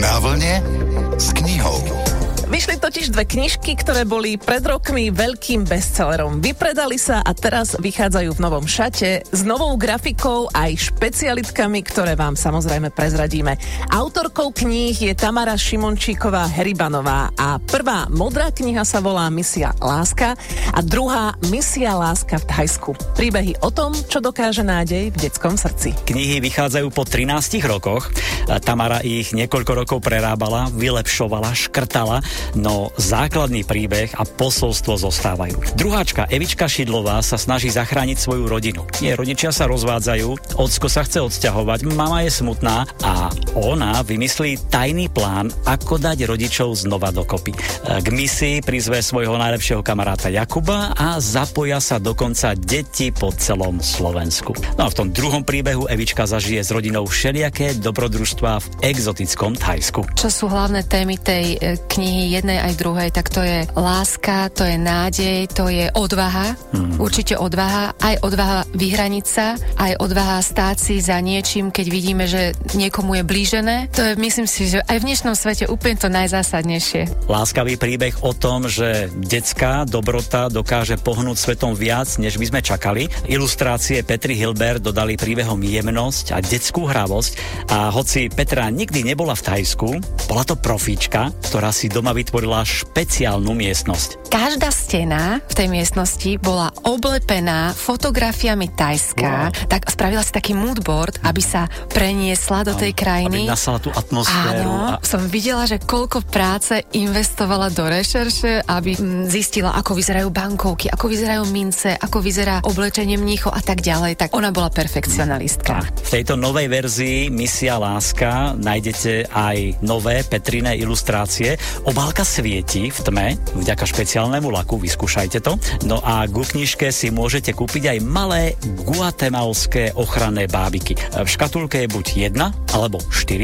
Na vlne s knihou. Vyšli totiž dve knižky, ktoré boli pred rokmi veľkým bestsellerom. Vypredali sa a teraz vychádzajú v novom šate s novou grafikou aj špecialitkami, ktoré vám samozrejme prezradíme. Autorkou kníh je Tamara Šimončíková Heribanová a prvá modrá kniha sa volá Misia láska a druhá Misia láska v Thajsku. Príbehy o tom, čo dokáže nádej v detskom srdci. Knihy vychádzajú po 13 rokoch. Tamara ich niekoľko rokov prerábala, vylepšovala, škrtala, no základný príbeh a posolstvo zostávajú. Druháčka Evička Šidlová sa snaží zachrániť svoju rodinu. Jej rodičia sa rozvádzajú, ocko sa chce odsťahovať, mama je smutná a ona vymyslí tajný plán, ako dať rodičov znova dokopy. K misii prizve svojho najlepšieho kamaráta Jakuba a zapoja sa dokonca deti po celom Slovensku. No a v tom druhom príbehu Evička zažije s rodinou všelijaké dobrodružstvá v exotickom Thajsku. Čo sú hlavné témy tej knihy jednej aj druhej, tak to je láska, to je nádej, to je odvaha, určite odvaha, aj odvaha vyhraniť sa, aj odvaha stáť si za niečím, keď vidíme, že niekomu je blížené. To je, myslím si, že aj v dnešnom svete úplne to najzásadnejšie. Láskavý príbeh o tom, že detská dobrota dokáže pohnúť svetom viac, než by sme čakali. Ilustrácie Petry Hilbert dodali príbehom jemnosť a detskú hravosť a hoci Petra nikdy nebola v Thajsku, bola to profíčka, ktorá si doma vytvorila špeciálnu miestnosť. Každá stena v tej miestnosti bola oblepená fotografiami Thajska, tak spravila si taký moodboard, aby sa preniesla do tej krajiny. Aby nasala tú atmosféru. Áno, som videla, že koľko práce investovala do rešerše, aby zistila, ako vyzerajú bankovky, ako vyzerajú mince, ako vyzerá oblečenie mníchov a tak ďalej. Tak ona bola perfekcionalistka. V tejto novej verzii Misia láska nájdete aj nové Petriné ilustrácie. Obálka svieti v tme, vďaka špeciálnemu laku, vyskúšajte to. No a ku knižke si môžete kúpiť aj malé guatemalské ochranné bábiky. V škatulke je buď 1 alebo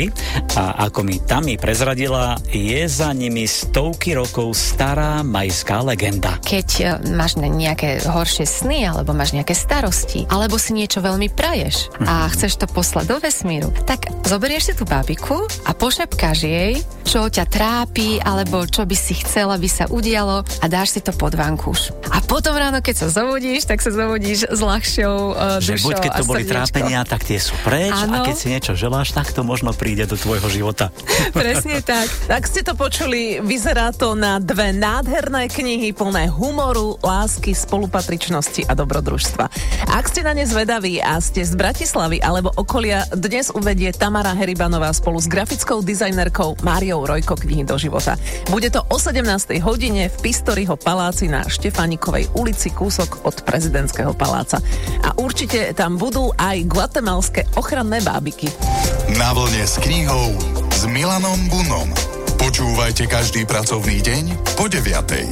4 a ako mi Tami prezradila, je za nimi stovky rokov stará majská legenda. Keď máš nejaké horšie sny, alebo máš nejaké starosti, alebo si niečo veľmi praješ a chceš to poslať do vesmíru, tak zoberieš si tú bábiku a pošepkáš jej, čo ťa trápi, alebo čo by si chcela, aby sa udialo a dáš si to pod vankúš. A potom ráno, keď sa zobudíš, tak sa zobudíš s ľahšou dušou. Buď keď to boli trápenia, tak tie sú preč, a keď si niečo želáš, tak to možno príde do tvojho života. Presne tak. Tak ste to počuli, vyzerá to na dve nádherné knihy plné humoru, lásky, spolupatričnosti a dobrodružstva. Ak ste na ne zvedaví a ste z Bratislavy alebo okolia, dnes uvedie Tamara Heribanová spolu s grafickou dizajnerkou Máriou Rojko knihy do života. Bude to o 17. hodine v Pistoriho paláci na Štefánikovej ulici, kúsok od prezidentského paláca. A určite tam budú aj guatemalské ochranné bábiky. Na vlne s knihou s Milanom Bunom. Počúvajte každý pracovný deň po 9:00.